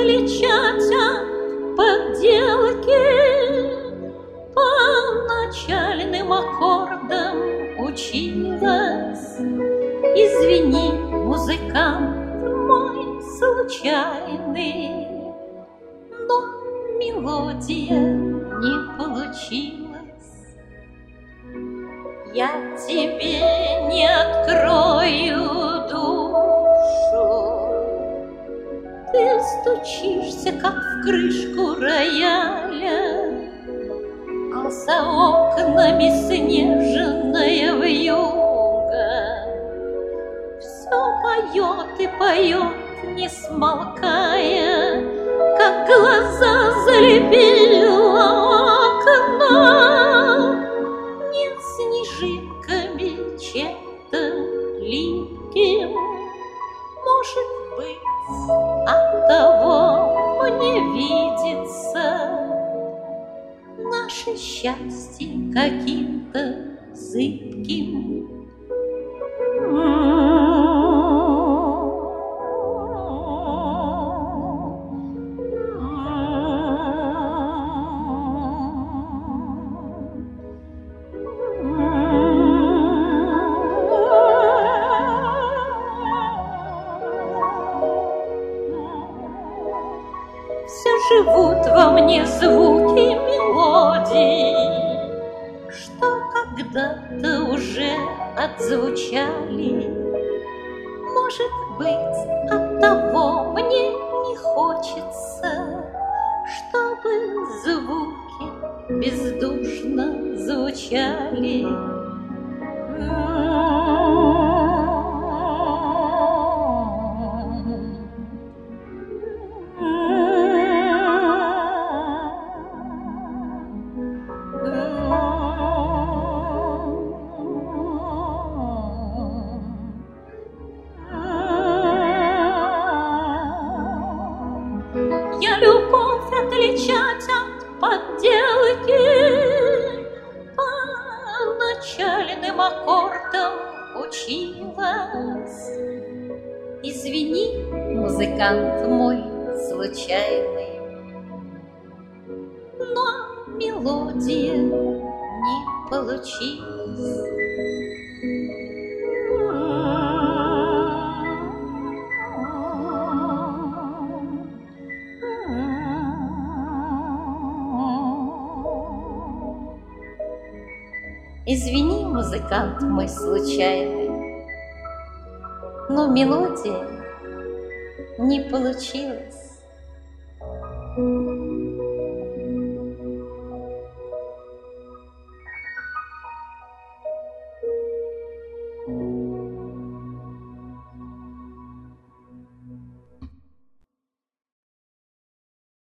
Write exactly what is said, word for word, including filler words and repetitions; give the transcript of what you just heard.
отличать от подделки. По начальным аккордам училась. Извини, музыкант мой случайный, но мелодия не получилась. Я тебе не открою душу. Ты стучишься, как в крышку рояля, а за окнами снежная вьюга. Все поет и поет, не смолкая, как глаза залепило окна. Нет, снежинками чем-то липким, может быть, оттого не видится наше счастье каким-то зыбким. Все живут во мне звуки мелодий, что когда-то уже отзвучали. Может быть, оттого мне не хочется, чтобы звуки бездушно звучали. Я любовь отличать от подделки, по начальным аккордам училась. Извини, музыкант мой случайный, но мелодия не получилась. Извини, музыкант мой случайный, но мелодия не получилась.